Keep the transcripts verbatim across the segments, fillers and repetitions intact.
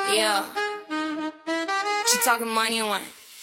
Yeah. She talking money and wine.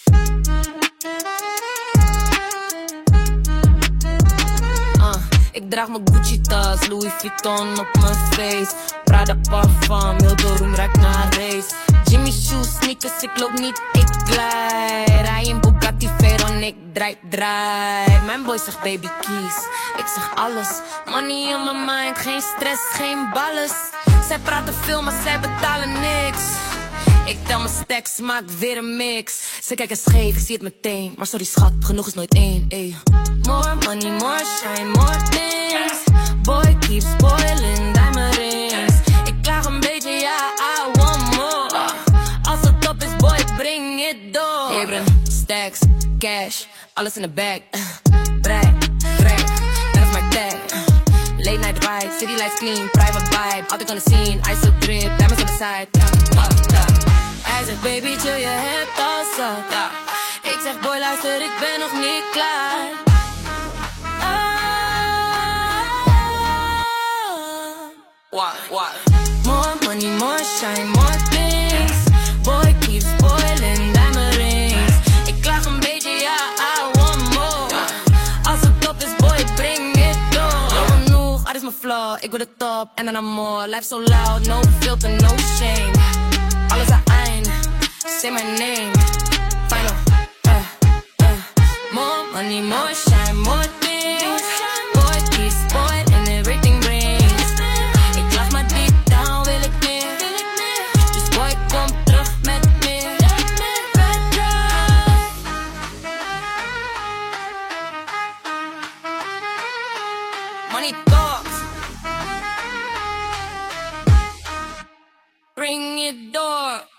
Uh, ik draag mijn Gucci tas, Louis Vuitton op mijn face. Prada parfum, heel de room ruikt naar race. Jimmy shoes, sneakers, ik loop niet, ik glij. Rij in Bugatti Veyron, ik draai, draai. Mijn boy zegt baby kies, ik zeg alles. Money in my mind, geen stress, geen balles. Zij praten veel, maar zij betalen niks. Ik tel mijn stacks, maak weer een mix. Ze kijken scheef, ik zie het meteen. Maar sorry schat, genoeg is nooit één, ey. More money, more shine, more things. Boy keeps spoiling, diamond rings. Ik klaag een beetje, ja, I want more. Als het op is, boy, bring it door. Hey, bro, stacks, cash, alles in de bag. Brei, brei, dat is mijn tag. Late night ride, city lights clean, private vibe. Altijd on the scene, I so drip, diamonds on the side. Hij zegt baby chill, je hebt al zat. Ik zeg boy luister, ik ben nog niet klaar. What, what? More money, more shine, more things. Boy keeps spoiling, diamond rings. Ik klaag een beetje, ja, I want more. Als het top is, boy, bring it door. Genoeg, dat is mijn flow, ik wil de top en dan more. Life so loud, no filter, no shame. Alles aan eind, say my name. Final, uh, uh. More money, more shine, more things. Boy keeps spoiling, everything rings. Ik laat maar deep down, wil ik meer. Dus boy, kom terug met meer. Money talks. Bring it door.